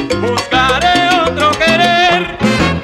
buscaré otro querer.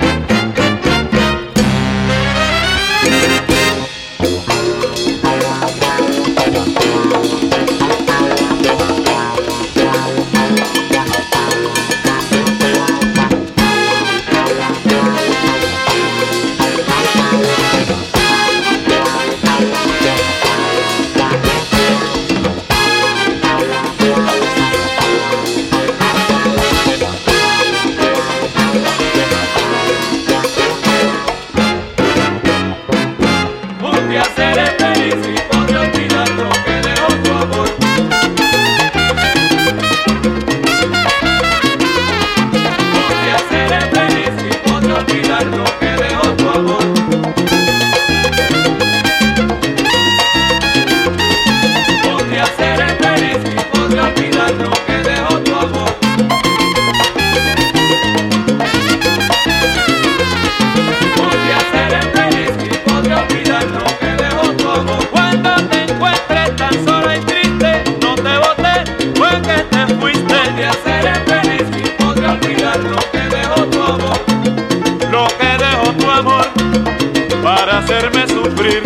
Hacerme sufrir.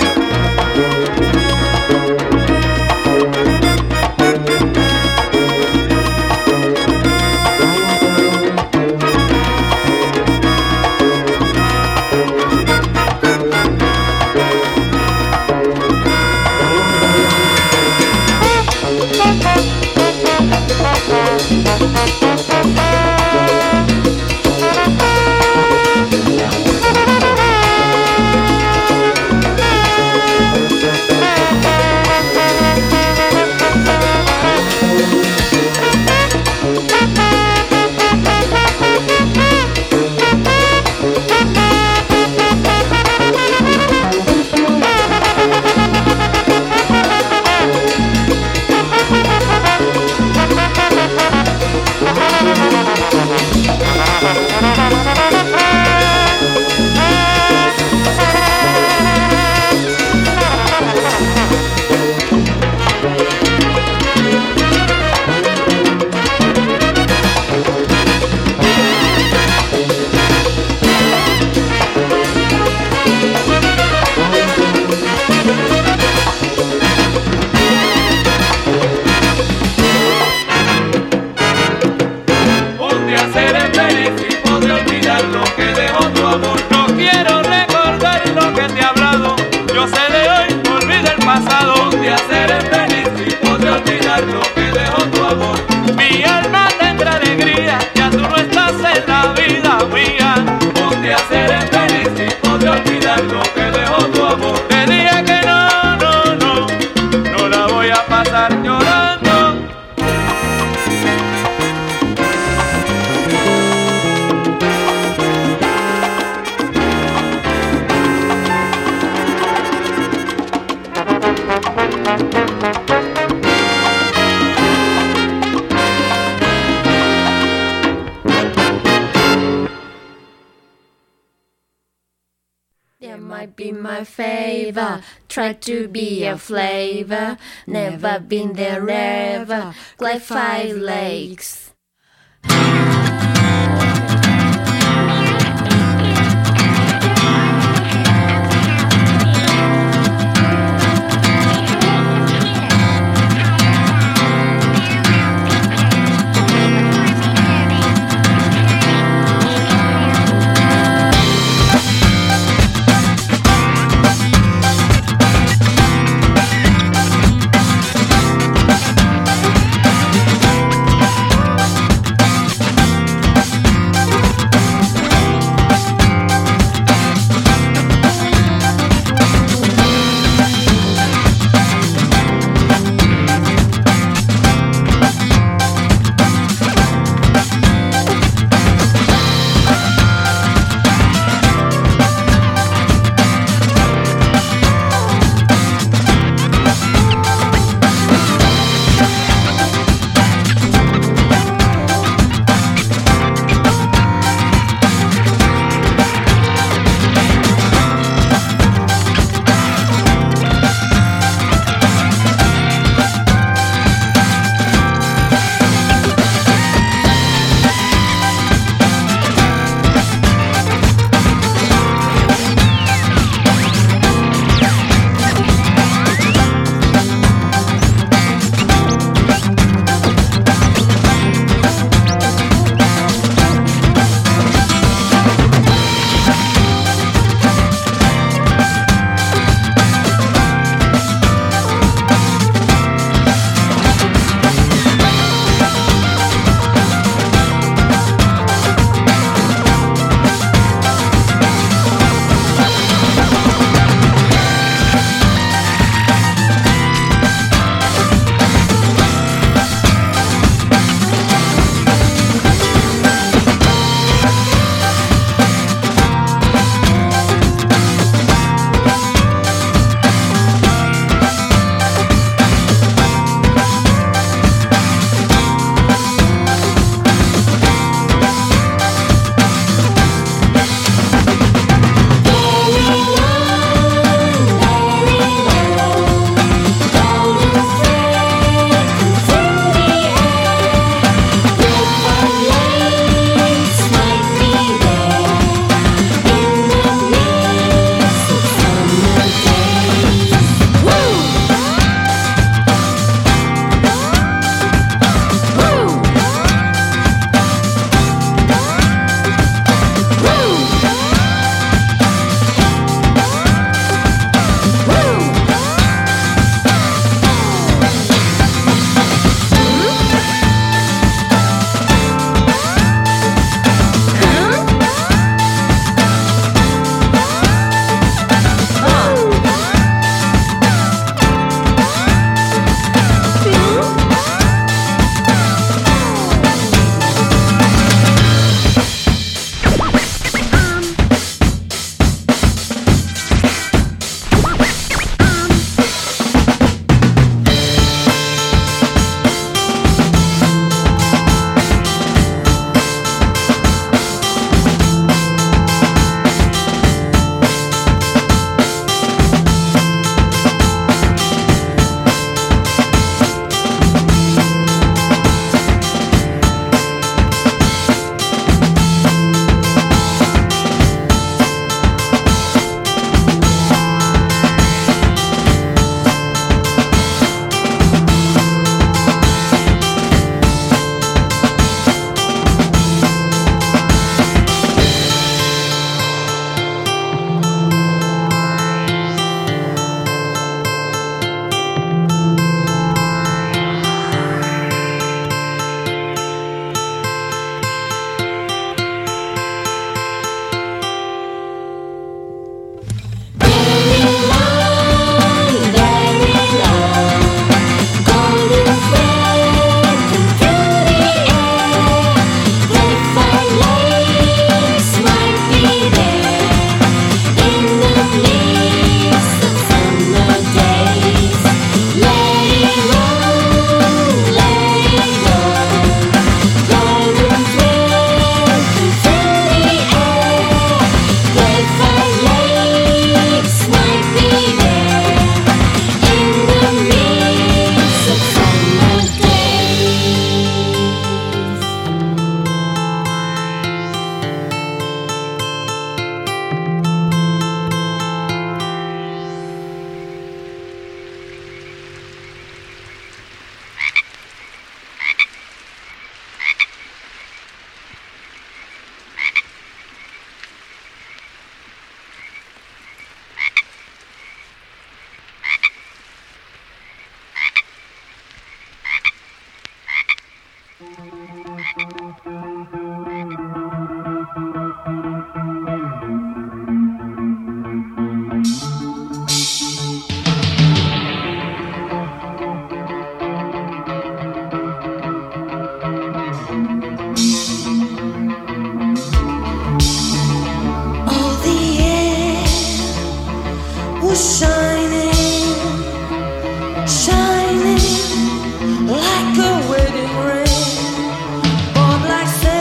Be my favor, try to be a flavor. Never been there, never. Like 5 lakes. Shining like a wedding ring, born like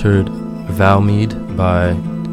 heard Valmead by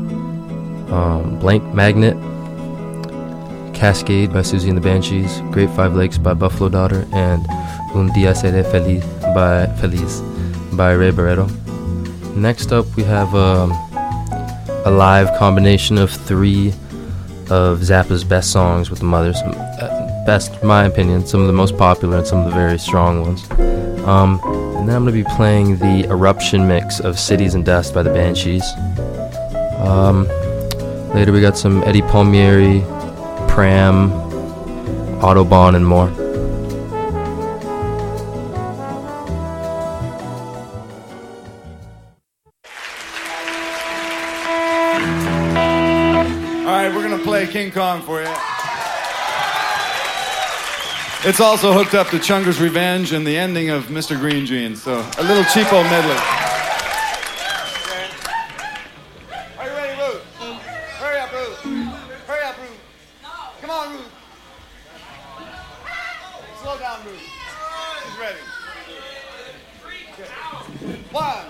Blank Magnet, Cascade by Susie and the Banshees, Great Five Lakes by Buffalo Daughter, and Un Día Seré Feliz by Ray Barretto. Next up, we have a live combination of 3 of Zappa's best songs with the Mothers. Best, in my opinion, some of the most popular and some of the very strong ones. And then I'm going to be playing the Eruption mix of Cities and Dust by the Banshees. Later we got some Eddie Palmieri, Pram, Autobahn, and more. Alright, we're going to play King Kong for you. It's also hooked up to Chunger's Revenge and the ending of Mr. Green Jeans, so a little cheapo medley. Are you ready, Ruth? Hurry up, Ruth. Hurry up, Ruth. Come on, Ruth. Slow down, Ruth. She's ready. Okay. One.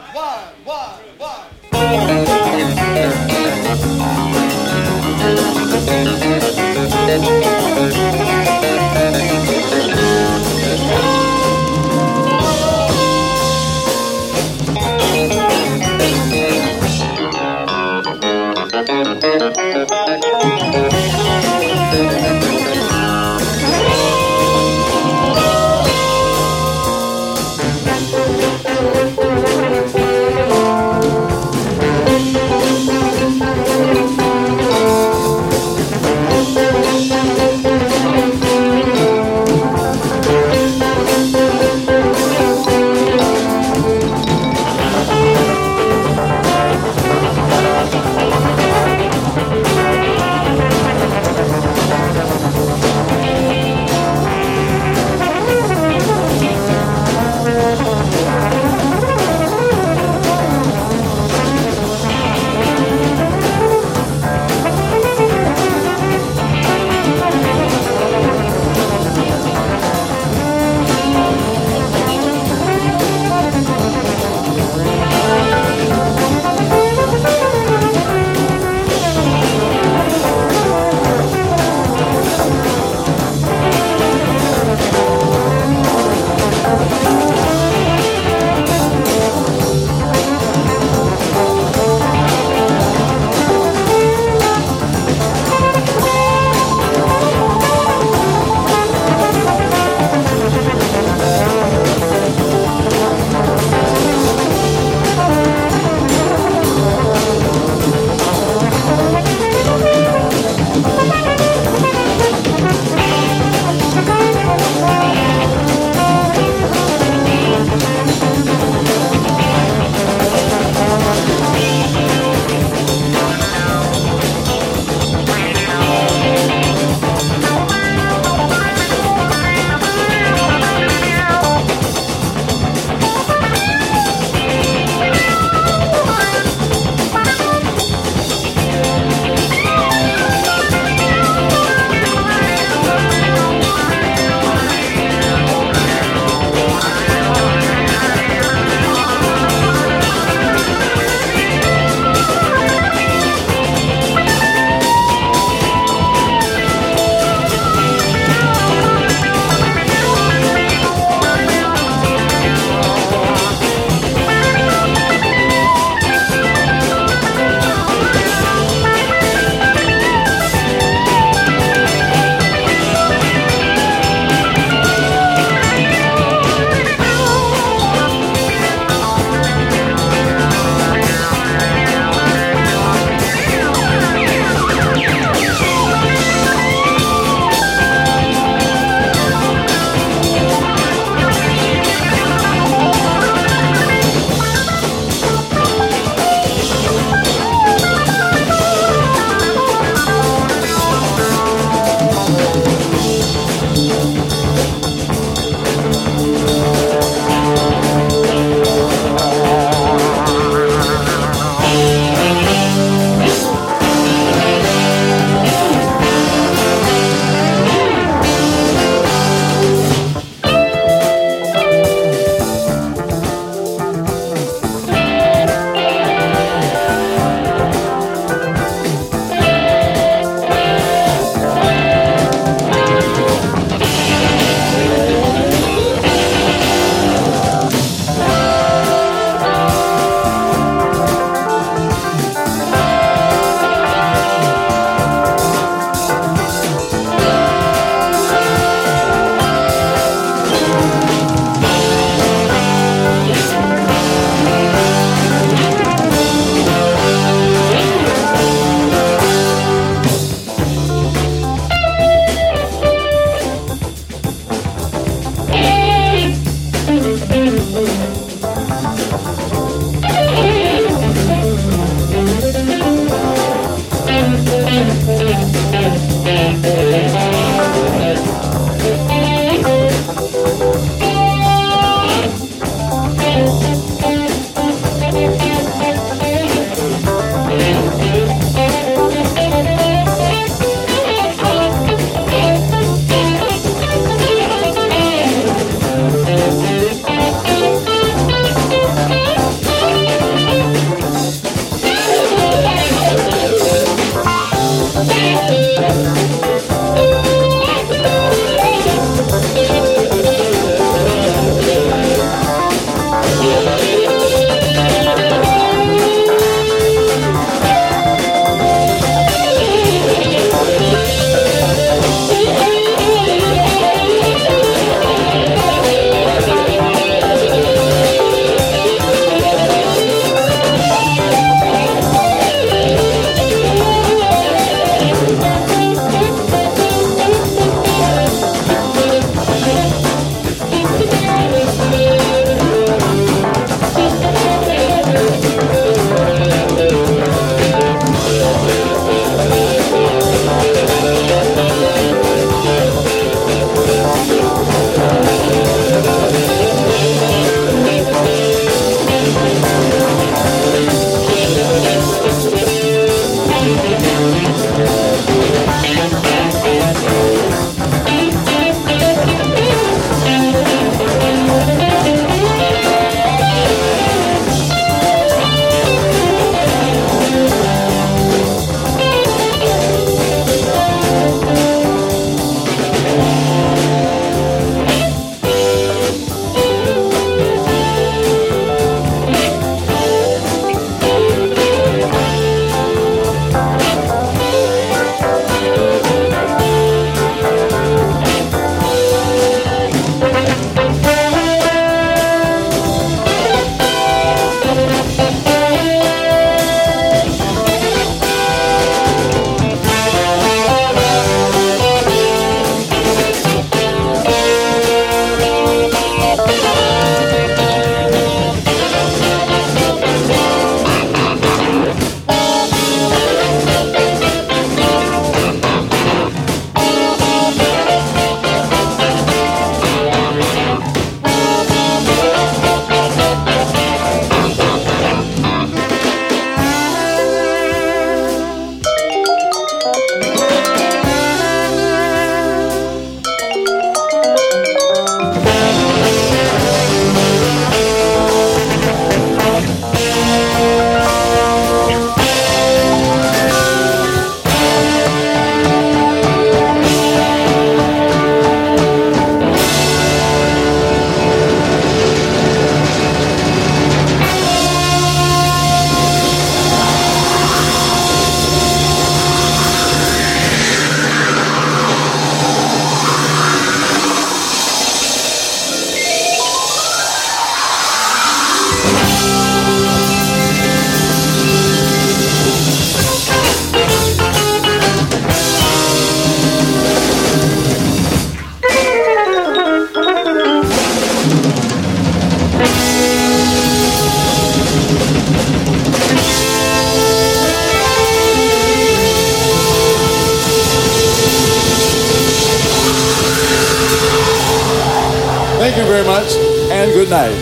very much, and good night.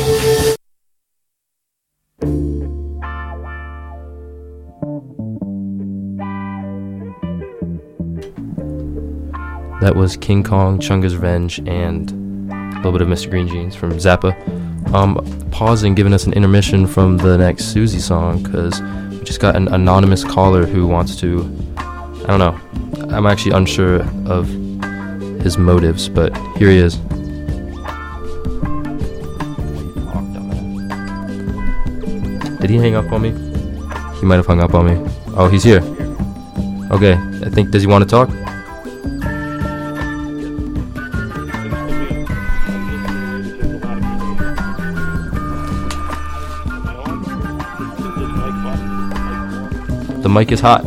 That was King Kong, Chunga's Revenge, and a little bit of Mr. Green Jeans from Zappa. Pausing, giving us an intermission from the next Susie song, because we just got an anonymous caller who wants to, I don't know, I'm actually unsure of his motives, but here he is. Did he hang up on me? He might have hung up on me. Oh, he's here. Okay, I think, does he want to talk? The mic is hot.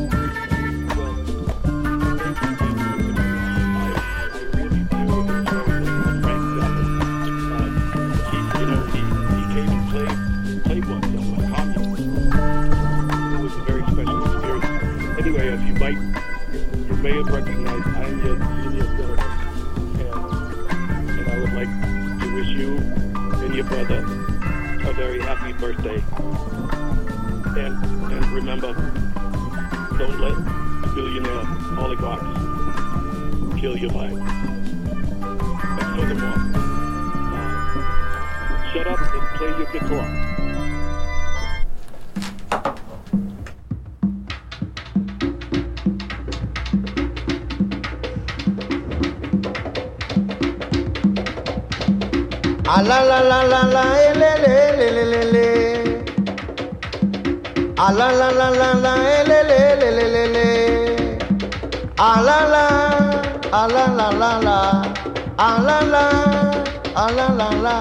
A la la la la la le le le le le le. A la la la la la le le le le le le. A la la la la la. A la la la.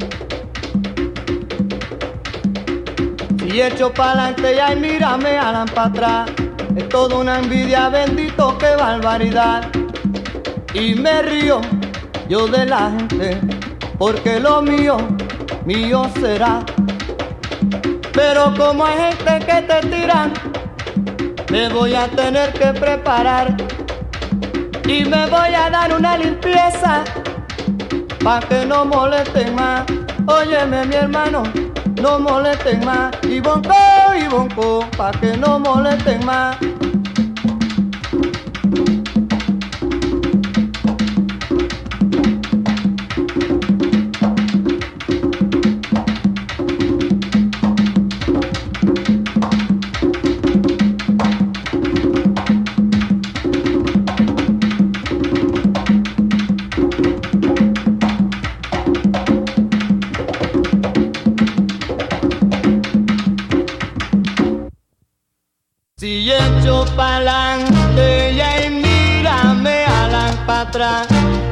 Si echo pa'lante y ay mírame alan pa' atrás, es toda una envidia, bendito, qué barbaridad. Y me río yo de la gente, porque lo mío, mío será. Pero como hay gente que te tiran, me voy a tener que preparar y me voy a dar una limpieza pa' que no molesten más. Óyeme mi hermano, no molesten más. Y bonco, pa' que no molesten más. Si echo pa'lante y ahí mírame alan pa' atrás,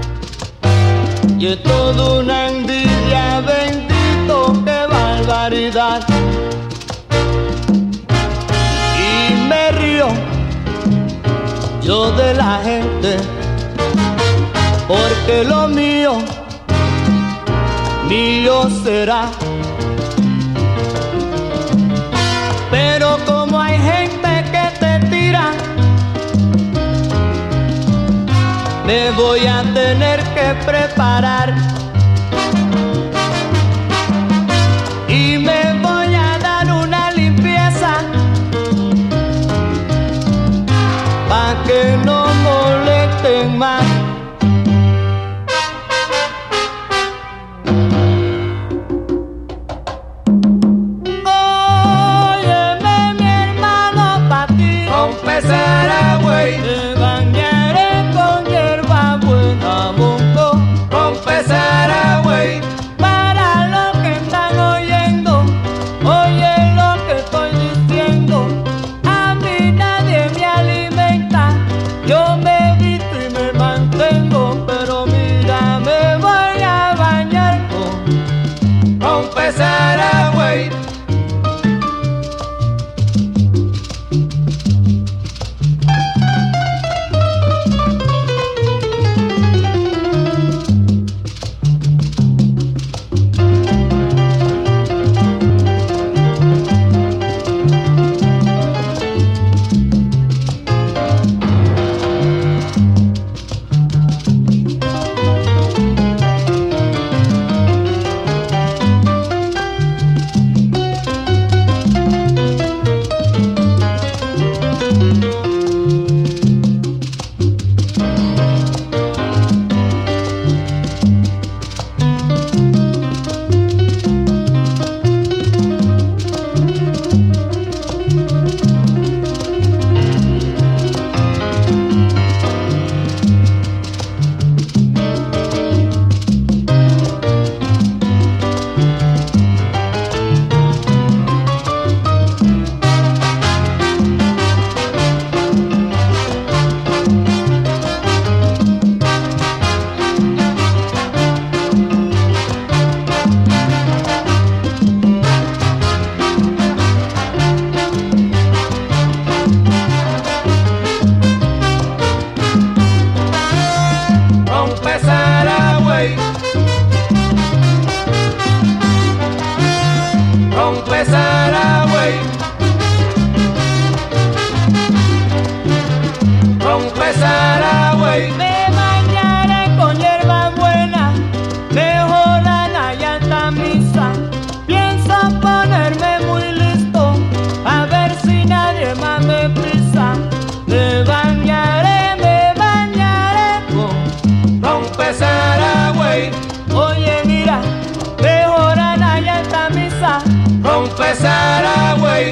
y es toda una envidia, bendito, qué barbaridad. Y me río yo de la gente, porque lo mío, mío será. Pero como hay gente que te tira, me voy a tener que preparar y me voy a dar una limpieza pa' que no molesten más. Te bañaré con hierba buena, bongo. Confesará, güey. Para los que están oyendo, oye lo que estoy diciendo. A mí nadie me alimenta, yo me visto y me mantengo. Pero mira, me voy a bañar con. Confesará, güey. empezar a güey. Me bañaré con hierba buena, mejoran allá en la misa. Pienso ponerme muy listo, a ver si nadie más me pisa. Me bañaré con empezar a güey. Oye mira, mejoran allá en la misa. Empezar a güey.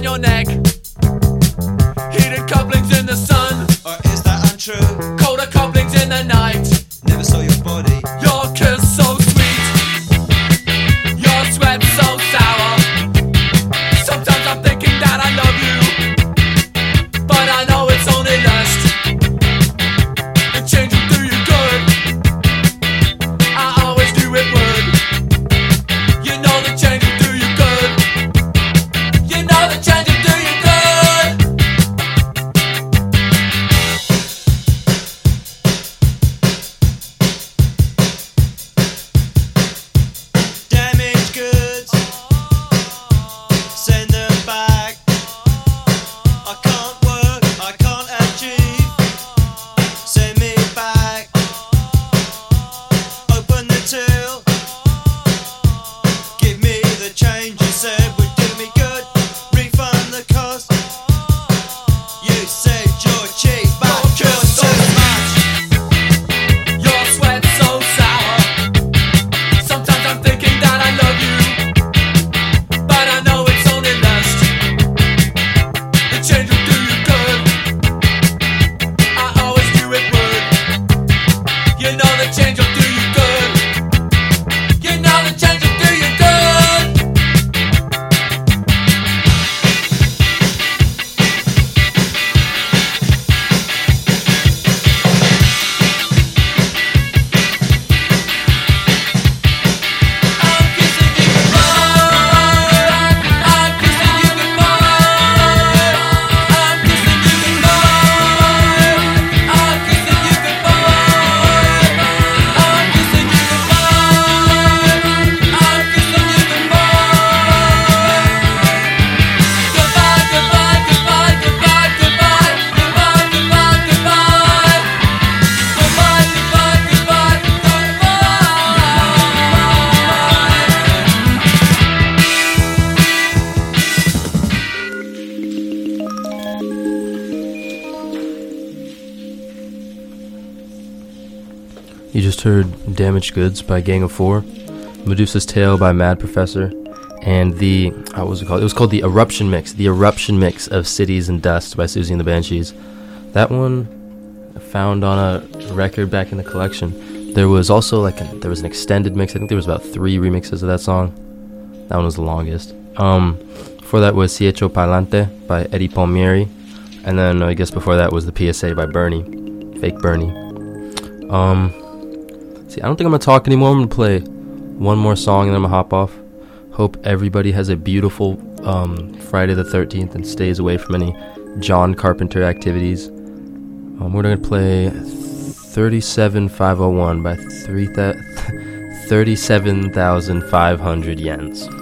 your neck. Heated couplings in the sun. Or is that untrue? Colder couplings in the night. Never saw your body. Your kiss so sweet. Your sweat so sour. Sometimes I'm thinking that I love you, but I know it's only lust. It change will do you good. I always knew it would. You know the change will do you good. You know the change will do you good. Damaged goods, send them back. I can't work, I can't achieve. Send me back. Open the till. Give me the change you said would do me good. Refund the cost. You said you're cheap, but you're too much. Your sweat so sour. Sometimes I'm thinking that I love you, but I know it's only lust. The change will do you good. I always knew it would. You know the change will do you good. You know the change will do you good. I'm kissing you goodbye. I'm kissing you goodbye. I'm kissing you goodbye. I'm kissing you goodbye. I'm kissing you goodbye. I'm kissing you goodbye. Goodbye, goodbye, goodbye, goodbye, goodbye, goodbye, goodbye, goodbye. Goodbye, goodbye, goodbye, You just heard Damaged Goods by Gang of Four, Medusa's Tale by Mad Professor, and the, what was it called? It was called the Eruption Mix of Cities and Dust by Susie and the Banshees. That one I found on a record back in the collection. There was also there was an extended mix. I think there was about 3 remixes of that song. That one was the longest. Before that was Si Echo Pa'lante by Eddie Palmieri, and then I guess before that was the PSA by Bernie, Fake Bernie. See, I don't think I'm gonna talk anymore. I'm gonna play one more song and then I'm gonna hop off. Hope everybody has a beautiful Friday the 13th and stays away from any John Carpenter activities. We're gonna play 37501 by 37,500 yens.